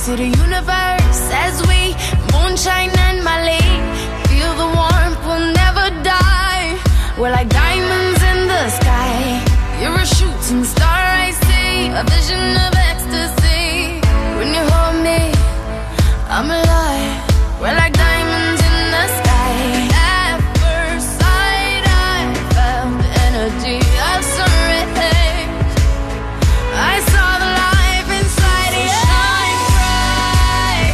to the universe as we moonshine and Mali. Feel the warmth, we'll never die. We're like diamonds in the sky. You're a shooting star, I see. A vision of ecstasy. When you hold me, I'm alive. We're like diamonds in the sky. At first sight, I felt the energy of sun rays. I saw the life inside of you. Shine bright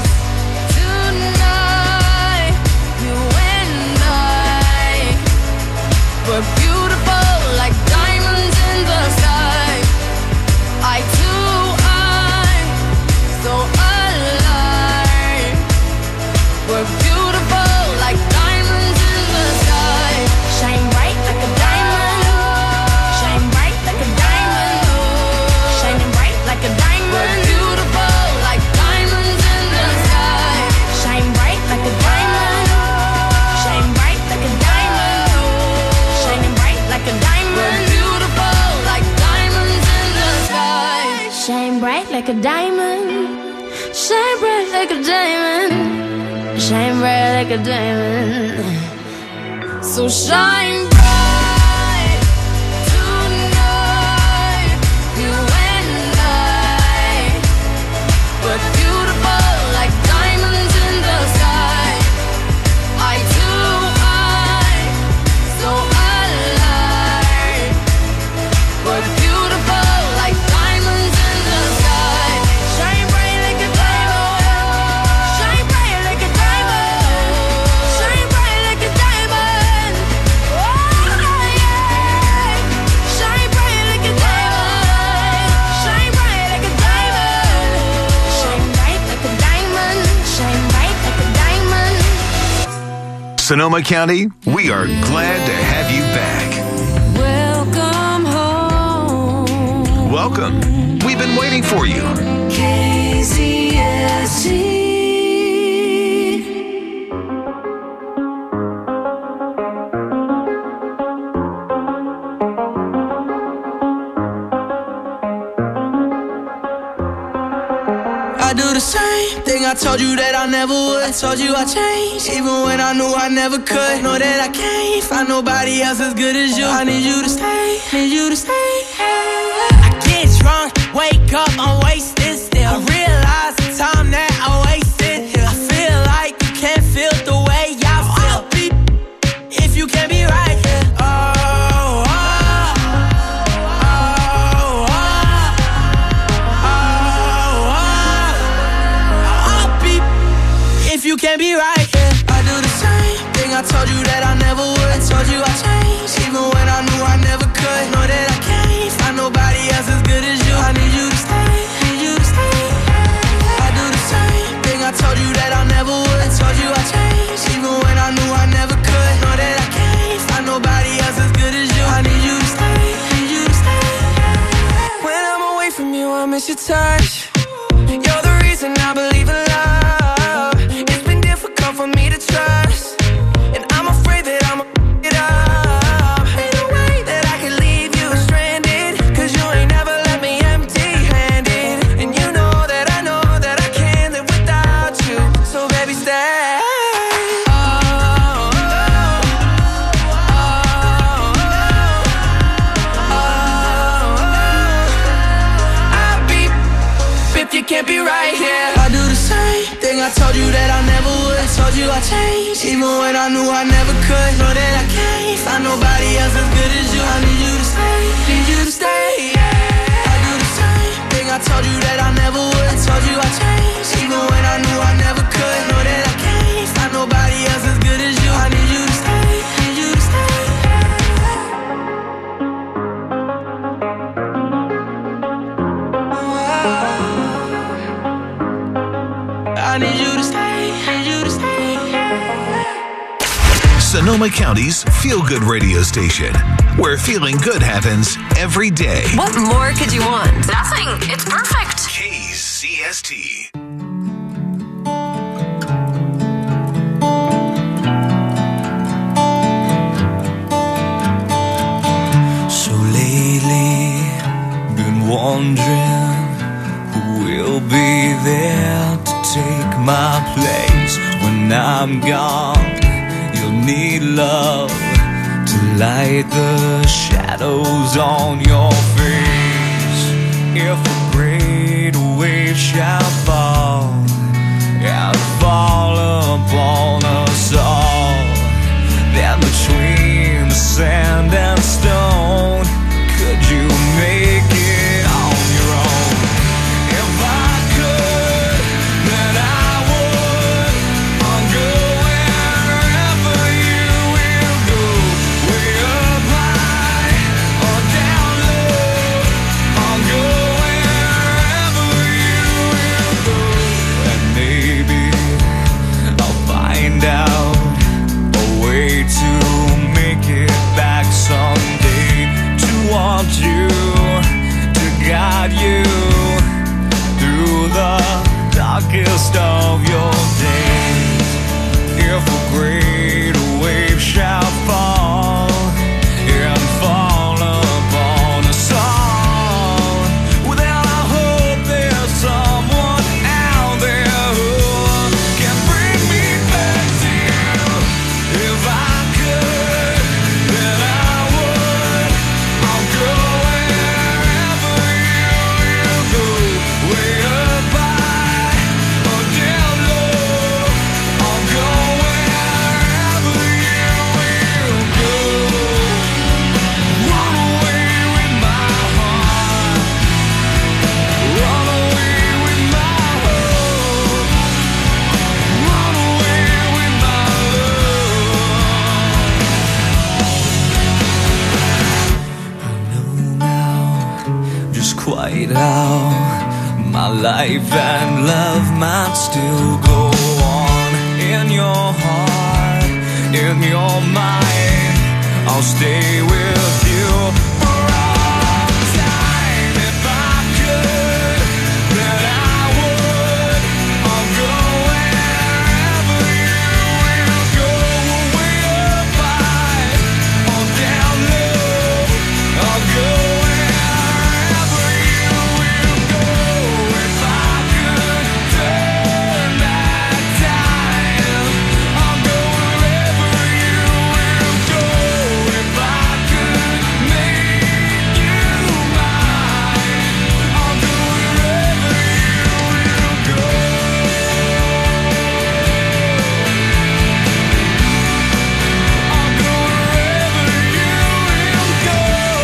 tonight. You and I were beautiful like diamonds in the sky. I too, I'm so alive. We're beautiful like diamonds in the sky. Shine bright like a diamond. Shine bright like a diamond. Shining bright like a diamond. We're beautiful like diamonds in the sky. Shine bright like a diamond. Shine bright like a diamond. Shining bright like a diamond. We're beautiful like diamonds in the sky. Shine bright like a diamond. Shine bright like a diamond. Shine bright like a diamond. So shine bright tonight. You and I were beautiful like diamonds in the sky. I too, I'm so alive. We're beautiful like diamonds in the sky. Shine bright like a diamond. Shine bright like a diamond. Shine bright like a diamond. Oh yeah. Shine bright like a diamond. Shine bright like a diamond. Shine bright like a diamond. Shine bright like a diamond. Sonoma County, we are glad to have you back. Welcome home. Welcome. We've been waiting for you. KZST. I do the same thing I told you that I never would. I told you I changed, even when I knew I never could. Know that I can't find nobody else as good as you. I need you to stay, need you to stay. I get drunk, wake up, I'm wasted still. I realize the time that I wasted here. I feel like you can't feel the way I feel. I'll be if you can't be right here. You can't be right, yeah. I do the same thing I told you that I never would. I told you I changed, even when I knew I never could. Know that I can't find nobody else as good as you. I need you to stay, need you to stay. I do the same thing I told you that I never would. I told you I changed, even when I knew I never could. Know that I can't find nobody else as good as you. I need you to stay, need you to stay. When I'm away from you, I miss your touch. You're the reason I believe in love. For me to trust, and I'm afraid that I'ma it up. Ain't no way that I can leave you stranded, 'cause you ain't never left me empty-handed. And you know that I can't live without you. So baby, stay. I'll be if you can't be right here. I do the same thing I told you that I never would. Told you I changed, even when I knew I never could. Know that I can't find nobody else as good as you. I need you to stay, need you to stay. I do the same thing I told you that I never would. I told you I changed, even when I knew I never could. Know that I can't find nobody else as good as you. I need you to stay, need you to stay. I need you to stay, need you to stay. Sonoma County's feel-good radio station, where feeling good happens every day. What more could you want? Nothing. It's perfect. KZST. So lately, been wondering who will be there my place when I'm gone. You'll need love to light the shadows on your face. If a great wave shall fall and fall upon us all, then between the sand and stone, could you make it on your own? If I could, then I would. I'll go wherever you will go, way up high or down low. I'll go wherever you will go, and maybe I'll find out a way to make it back someday, to want you, to guide you through the darkest of your days. If a great wave shall fall and fall upon us all, well then I hope there's someone out there who can bring me back to you. If I could, then I would. I'll go wherever you will go, way up high or down low. I'll go wherever you will go. Run away with my heart, run away with my hope, run away with my love. I know now just quite how my life and love might still go on. In your heart, in your mind, I'll stay with you for all time. If I could, then I would. I'll go wherever you will go, way up high or down low. I'll go wherever you will go. If I could turn back time, I'll go wherever you will go. If I could make you mine, I'll go wherever you will go. I'll go wherever you will go.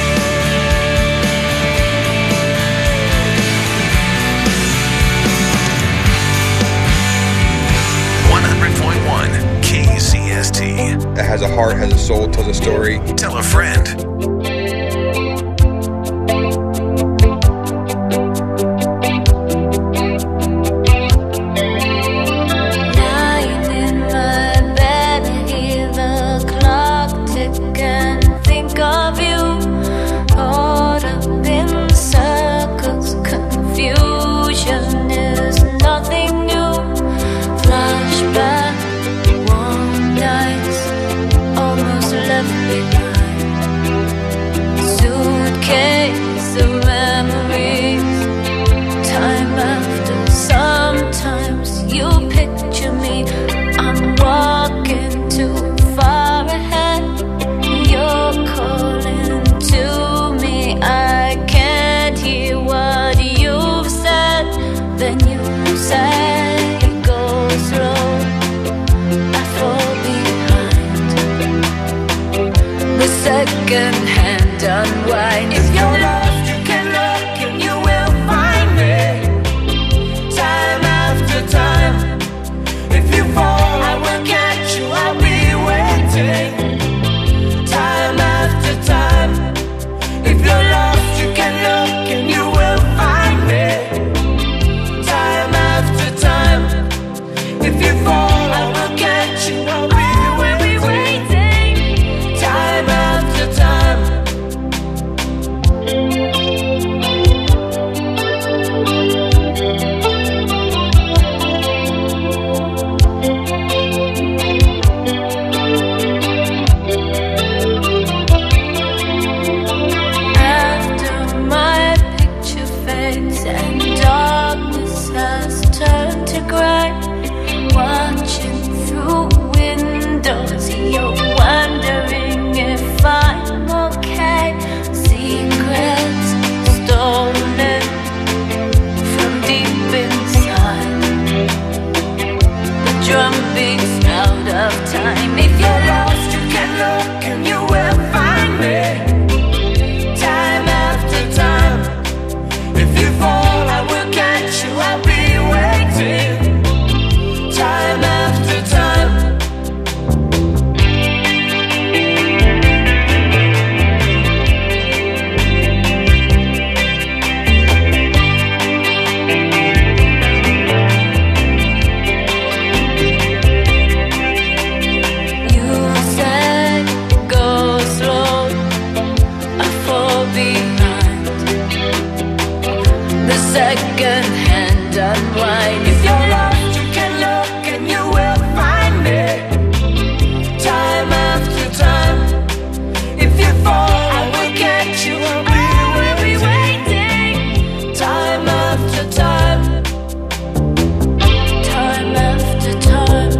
100.1 KCST. It has a heart, has a soul, tells a story. Tell a friend. Lying in my bed, hear the clock tick and think of you. Caught up in circles, confusion is nothing new. Flashback, warm nights, almost left behind. Suitcase of memories, time after. Sometimes you picture me, I'm walking too far ahead. You're calling to me, I can't hear what you've said. Then you say it goes slow, I fall behind. The second hand unwind. If you're lost, you can look and you will find me. Time after time. If you fall, I will catch you, I'll be waiting. Time after time. If you're lost, you can look and you will find me. Time after time. If you fall, I will catch you, I'll be waiting. Time after time. second-hand unwind. If you're lost, you can look and you will find it. Time after time. If you fall, I will catch you. I'll be waiting. Time after time. Time after time.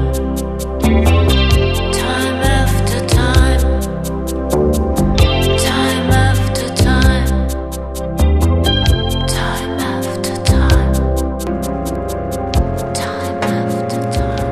Time after time. Time after time. Time after time. Time after time.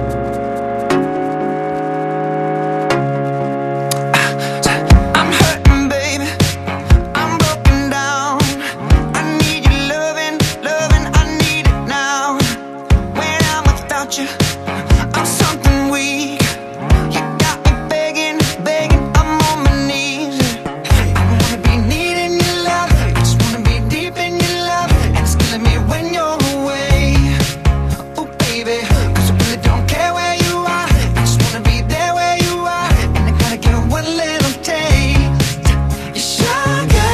I'm hurting, baby. I'm broken down. I need your loving, loving. I need it now. When I'm without you, I'm something weak. You got me begging, begging. I'm on my knees. I wanna be needing your love. I just wanna be deep in your love. And it's killing me when you're away. Oh, baby, 'cause I really don't care where you are. I just wanna be there where you are. And I gotta get one little taste. Your sugar,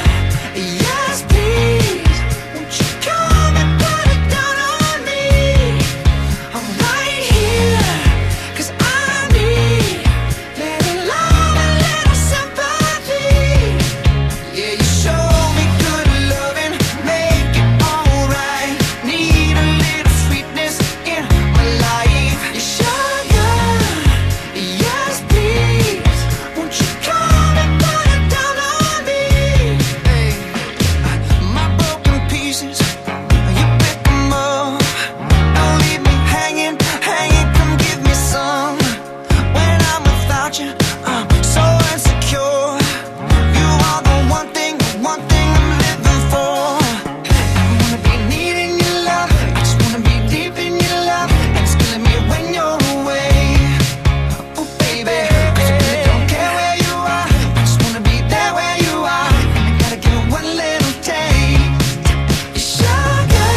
yes please. Won't you come and put it down on me? I'm right here, 'cause I need little love and little sympathy. Yeah, you show me good loving, make it alright. Need a little sweetness in my life. Your sugar, yes please. Won't you come and put it down on me? Hey, my broken pieces, you pick 'em up. Don't leave me hanging, hanging. Come give me some. When I'm without you, I'm so insecure. You are the one thing I'm living for. I wanna be needing your love. I just wanna be deep in your love. And it's killing me when you're away. Oh, baby, 'cause I really don't care where you are. I just wanna be there where you are. And I gotta get one little taste. Your sugar,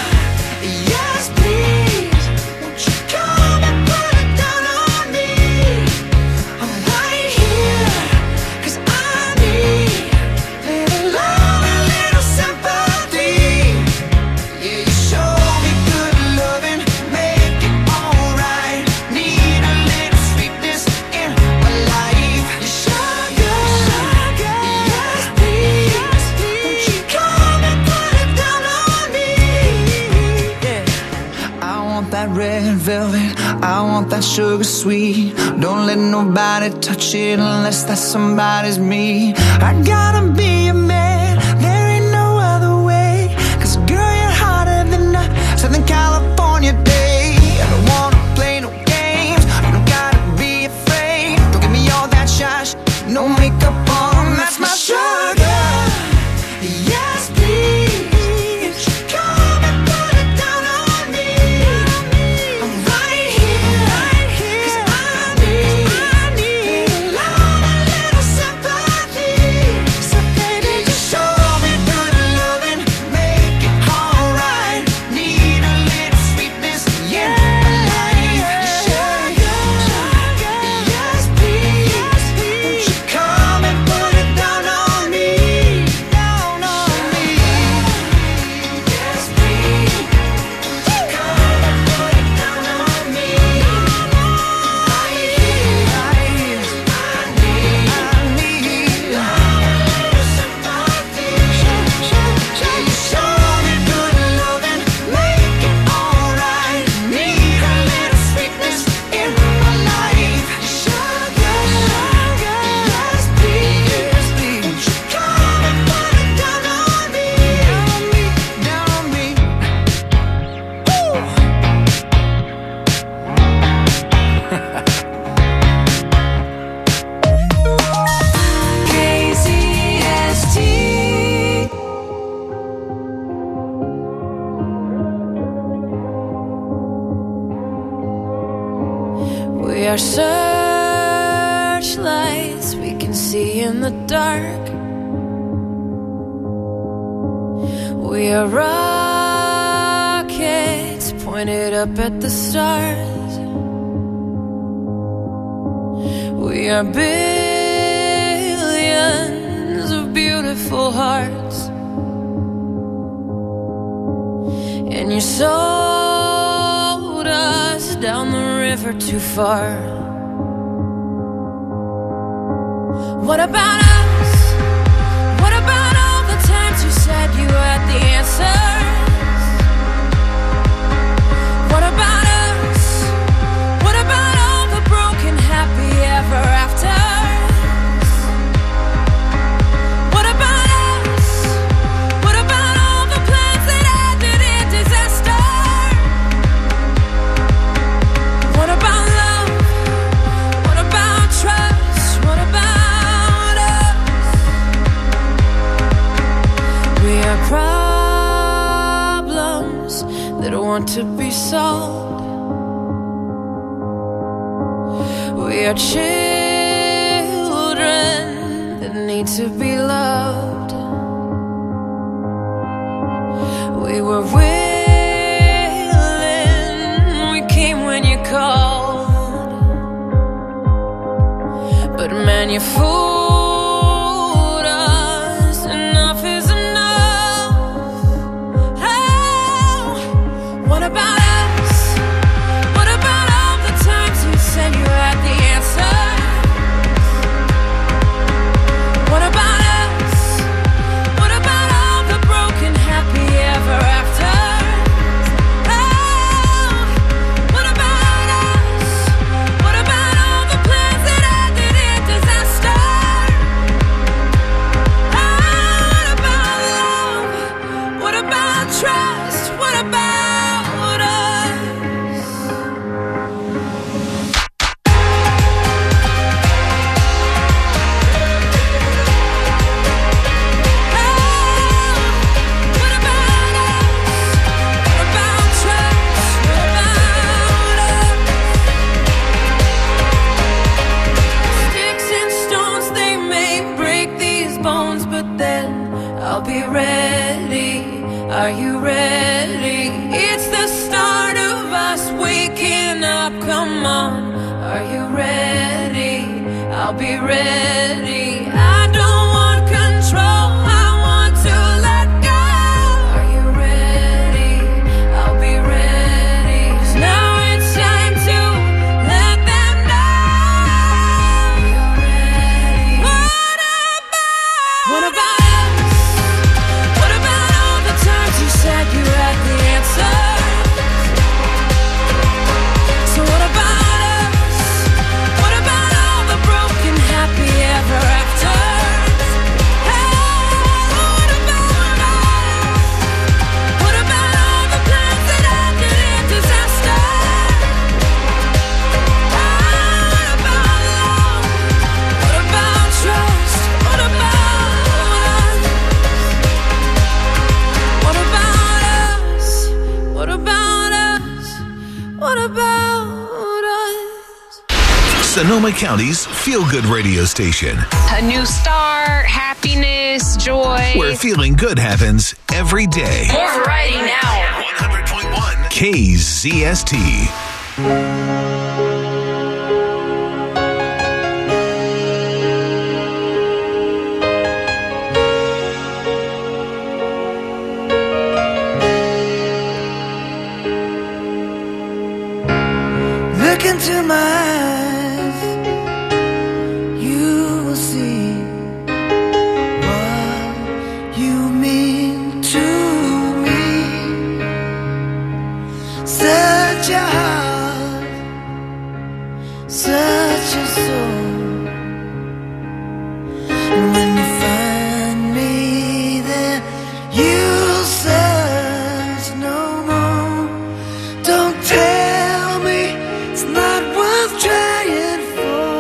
yes please. Won't you come and put it down on me? I'm right here, 'cause I need little love and little sympathy. Yeah, you show me good loving, make it alright. Need a little sweetness in my life. Your sugar, yes please. Won't you come and put it down on me? Yeah. I want that red velvet, I want that sugar sweet. Don't let nobody touch it unless that somebody's me. I gotta be a man, there ain't no other way. 'Cause girl, you're hotter than a Southern California day. I don't wanna play no games, you don't gotta be afraid. Don't give me all that shush, no makeup on, that's my sugar. Yes please, come and put it down on me. I'm right here, 'cause I need little love and little sympathy. So baby, just show me good loving, make it alright. Need a little sweetness in my life. Your sugar, yes please. Won't you come and put it down on me? Down on me. Yes please. Won't you come and put it down on me? Right here, I need love and little sympathy. Yeah, you show me good loving, make it alright. Need a little sweetness in my life. Sugar, yes please. Won't you come and put it down on me? Down on me. Woo! KZST. We are searchlights we can see in the dark. We are rockets pointed up at the stars. We are billions of beautiful hearts. and you sold us down the river too far. What about us? What about all the times you said you had the answers? What about us? What about all the broken happy ever afters? What about us? What about all the plans that ended in disaster? What about love? What about trust? What about us? We are problems that want to be solved. We are children that need to be loved. We were willing, we came when you called, but man, you fooled us. Enough is enough. Oh, what about us? What about all the times you said you had the answer? What about us? What about all the broken happy ever after? Oh, what about us? What about all the plans that ended in disaster? Oh, what about love? What about trust? What about us? What about us? What about trust? What about us? Sticks and stones, they may break these bones, but then I'll be ready. Are you ready? It's the start of us waking up. Come on, are you ready? I'll be ready. I don't want control, I want to let go. Are you ready? I'll be ready. 'Cause now it's time to let them know you're ready. What about us? What about all the times you said you had the answer? So what about us? What about all the broken happy ever after? What about us? What about all the plans that ended in disaster? What about love? What about trust? What about us? What about us? What about us? What about us? Sonoma County's feel-good radio station, A new start, happiness, joy. where feeling good happens every day. More variety now. 100.1 KZST. Look into my eyes, you will see what you mean to me. Such a heart, such a soul. And when you find me there, you'll search no more. Don't tell me it's not worth trying for.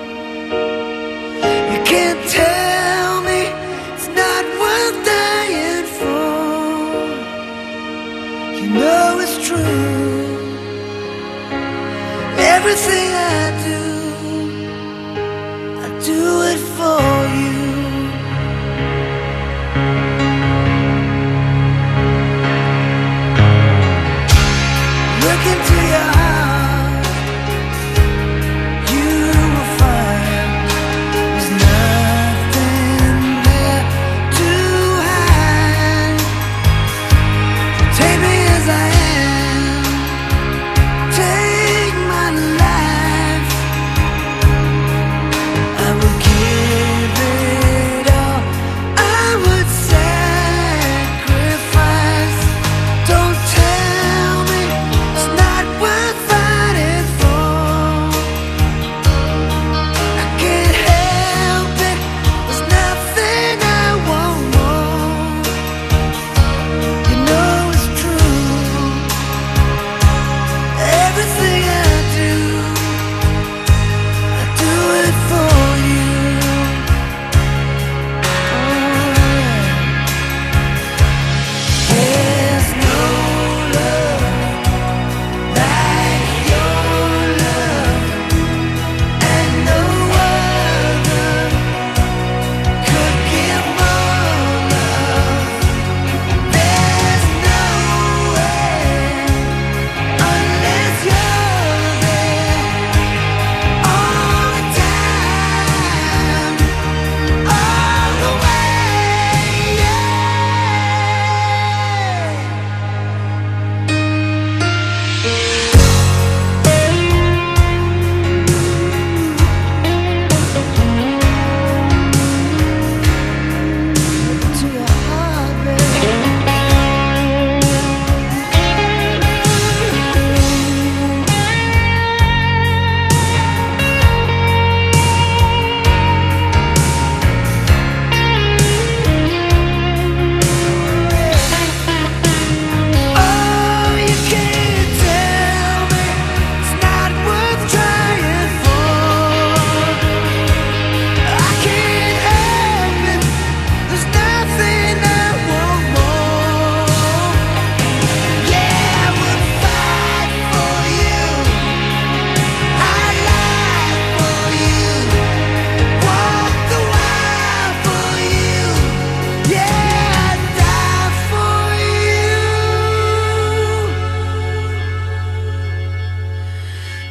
You can't tell me it's not worth dying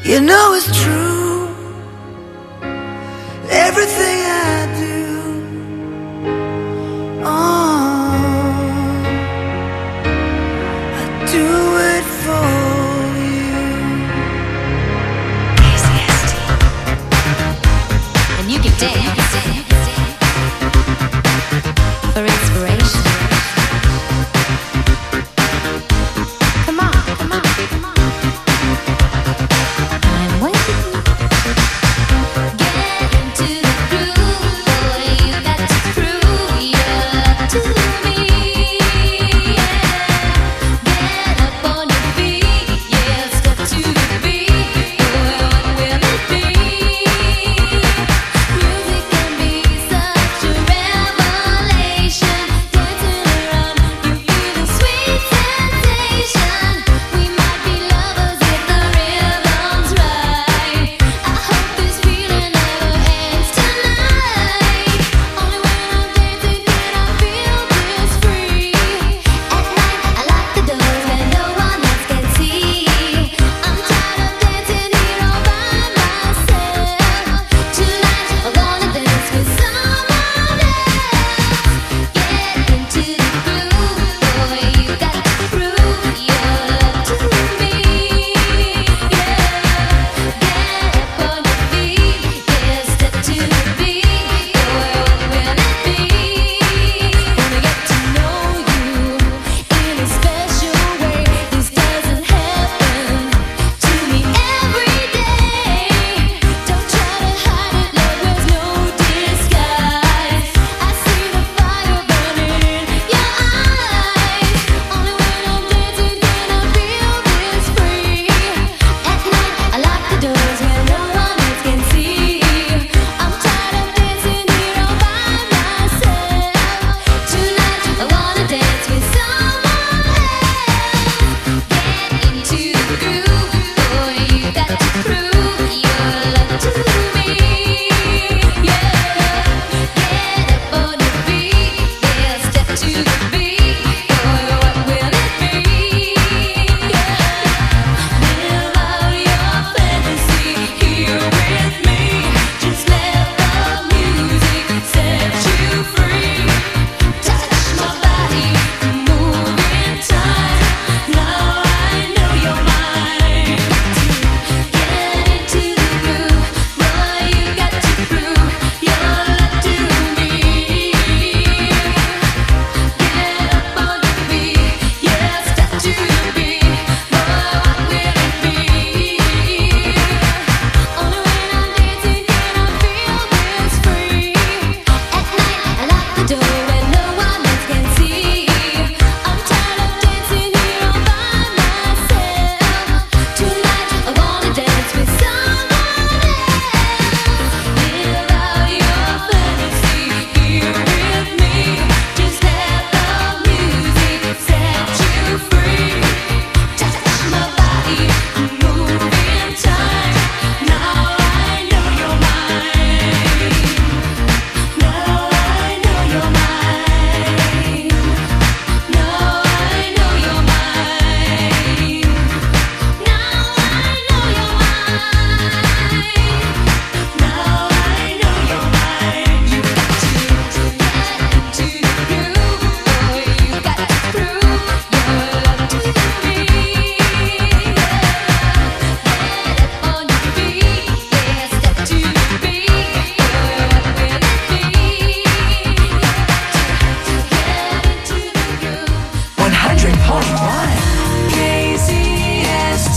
You know it's true. Everything I do, I do it for you. And you can dance for inspiration. Come on, come on, come on. I'm waiting. Get into the groove, boy. You got to prove your love to me. Get up on your feet, yeah. Step to the beat, boy. What will it be? Music can be such a revelation. Dancing around, you feel the sweet sensation. We might be lovers if the rhythm's right. I hope this feeling never ends tonight. Only when I'm dancing can I feel this free. At night I lock the doors when no one else can see. I'm tired of dancing here all by myself. Tonight I wanna dance with someone else. Get into the groove, boy. You got to prove your love to me. Yeah, get up on your feet, yeah. Step to the beat, boy. What will it be? Wanna get to know you in a special way. This doesn't happen to me every day. Don't try to hide it, love. There's no disguise. I see the fire burning in your eyes. Only when I'm dancing can I feel this free. At night I lock the doors when no one else can see. I'm tired of dancing here all by myself. Tonight I wanna dance with someone else. Get into the groove, boy. You got to prove your love to me. Yeah, get up on your feet, yeah. Step to the beat, boy. What will it be? Yeah, live out your fantasy here with me. Just let the music set you free. Touch my body, move in time. Now I know you're mine. Get into the groove, boy. You got to prove your love to me. Get up on your feet, yeah. Step to the beat, boy. What will it be? Only when I'm dancing can I feel this free. At night I lock the door when no one else can see. I'm tired of dancing here all by myself. Tonight I wanna dance with someone else. Live out your fantasy here with me. Just let the music set you free. Touch my body, move in time. Now I know you're mine. Now I know you're mine. Now I know you're mine. Now I know you're mine. Now I know you're mine. You got to get into the groove, boy. You got to prove your love to me. Get up on your feet, yeah. Step to the beat, boy. What will it be? Get into the groove. 100.1 KZST.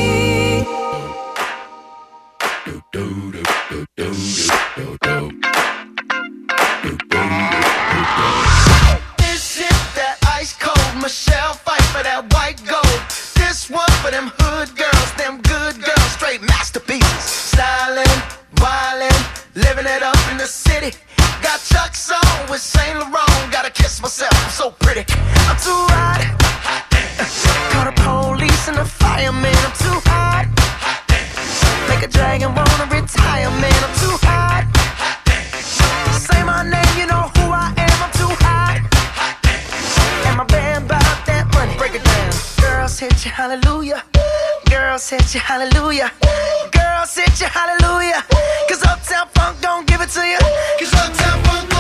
This is that ice cold Michelle fight for that white gold. This one for them hood girls, them good girls, straight masterpieces. Stylin', wildin', living it up in the city. Got Chuck's on with Saint Laurent. Gotta kiss myself, I'm so pretty. I'm too hot. Call the police and the fireman. I'm too hot. Make a dragon wanna retire, man. I'm too hot. Say my name, you know who I am. I'm too hot. And my band bout that money. Break it down. Girls hit you, hallelujah. Girls hit you hallelujah. Girls hit you hallelujah. Cause Uptown Funk don't give it to you. Cause Uptown Funk